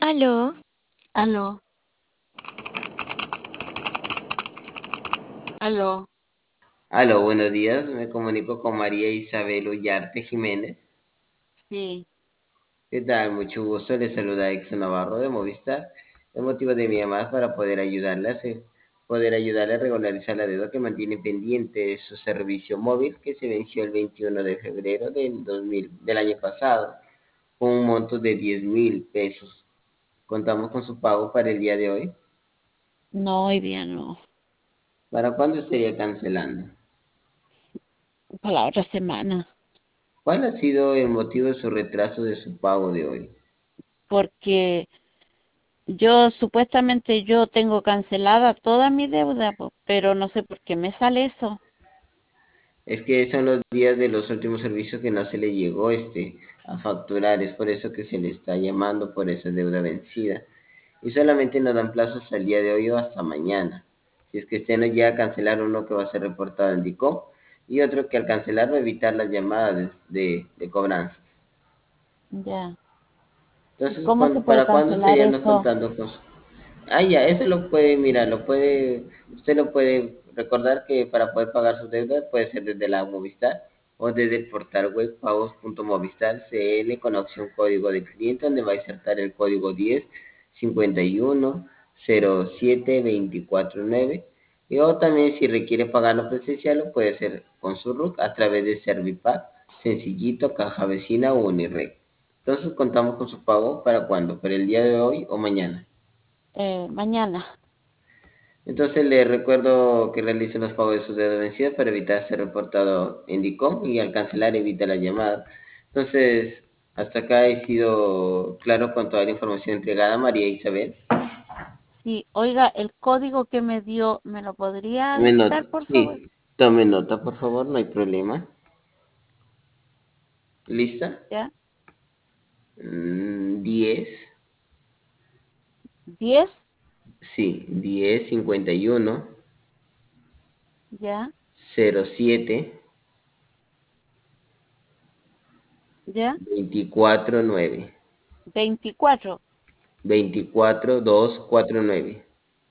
Aló, Aló, aló, Aló, buenos días. Me comunico con María Isabel Ullarte Jiménez. sí, ¿Qué tal? Mucho gusto. Le saluda Exxon Navarro de Movistar. El motivo de mi llamada es para poder ayudarle a regularizar la deuda que mantiene pendiente de su servicio móvil que se venció el 21 de febrero del año pasado con un monto de 10.000 pesos. Contamos con su pago para el día de hoy. no, hoy día no, ¿Para cuándo estaría cancelando? para la otra semana, ¿Cuál ha sido el motivo de su retraso de su pago de hoy? porque yo tengo cancelada toda mi deuda, po, pero no sé por qué me sale eso. Es que son los días de los últimos servicios que no se le llegó a facturar, es por eso que se le está llamando por esa deuda vencida. Y solamente nos dan plazos hasta el día de hoy o hasta mañana. Si es que usted no llega a cancelar uno que va a ser reportado en DICOM y otro que al cancelar va a evitar las llamadas de cobranzas. Ya, ¿y Entonces, cómo se puede ¿para cuándo cancelar estaríamos eso? contando con su... Ah, ya, eso lo puede, mira, usted lo puede recordar que para poder pagar su deuda puede ser desde la Movistar o desde el portal web pagos.movistar.cl con la opción código de cliente donde va a insertar el código 10 51 07 249 y o también si requiere pagarlo presencial lo puede hacer con su RUC a través de Servipack, Sencillito, Caja Vecina o Unirreg. Entonces contamos con su pago para cuándo, para el día de hoy o mañana. Mañana, Entonces le recuerdo que realice los pagos de sus deudas vencidas para evitar ser reportado en DICOM y al cancelar evita la llamada. Entonces, hasta acá he sido claro con toda la información entregada, María Isabel. sí, oiga, el código que me dio, ¿me lo podría Tome dictar, nota, por favor? sí, tome nota, por favor, no hay problema. ¿Lista? ¿Ya? 10, 10, sí, 10 51 ya, 07 ya, 24 9 24, 24 2 4 9.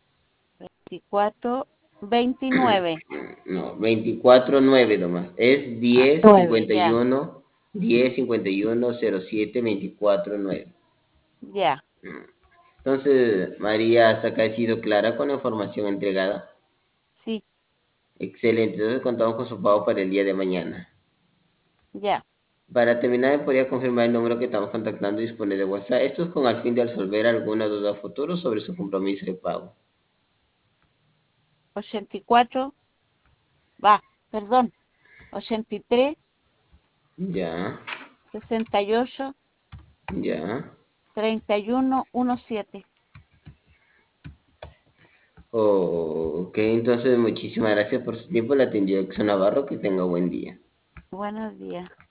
24, 29, No, 24/9 nomás. Es 10 9, cincuenta y ya, uno 10 51 07 24/9. ya, Entonces, María, hasta acá ha sido clara con la información entregada. sí, Excelente. Entonces, contamos con su pago para el día de mañana. ya. Para terminar, ¿me podría confirmar el número que estamos contactando y dispone de WhatsApp? Esto es con el fin de resolver alguna duda futuro sobre su compromiso de pago. 84, va, perdón, 83, Ya, 68, ya. 31, 17. Ok, entonces muchísimas gracias por su tiempo. La atendió Exxon Navarro. Que tenga buen día. Buenos días.